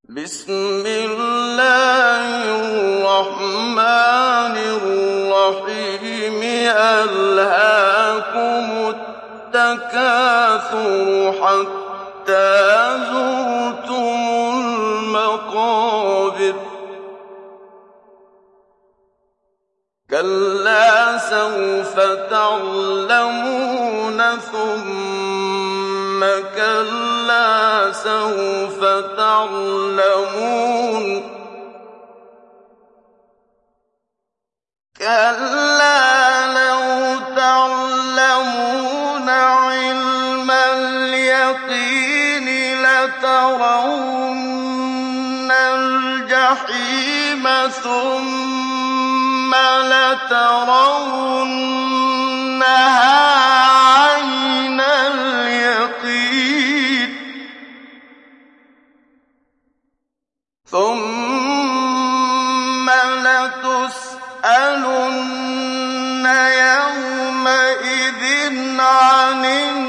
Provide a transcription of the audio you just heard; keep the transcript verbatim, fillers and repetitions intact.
بسم الله الرحمن الرحيم ألهاكم التكاثر حتى زرتم المقابر كلا سوف تعلمون ثم كلا سوف تعلمون كلا لو تعلمون علم اليقين لترون الجحيم ثم لترونها عين اليقين ثم لتسألن يومئذ عن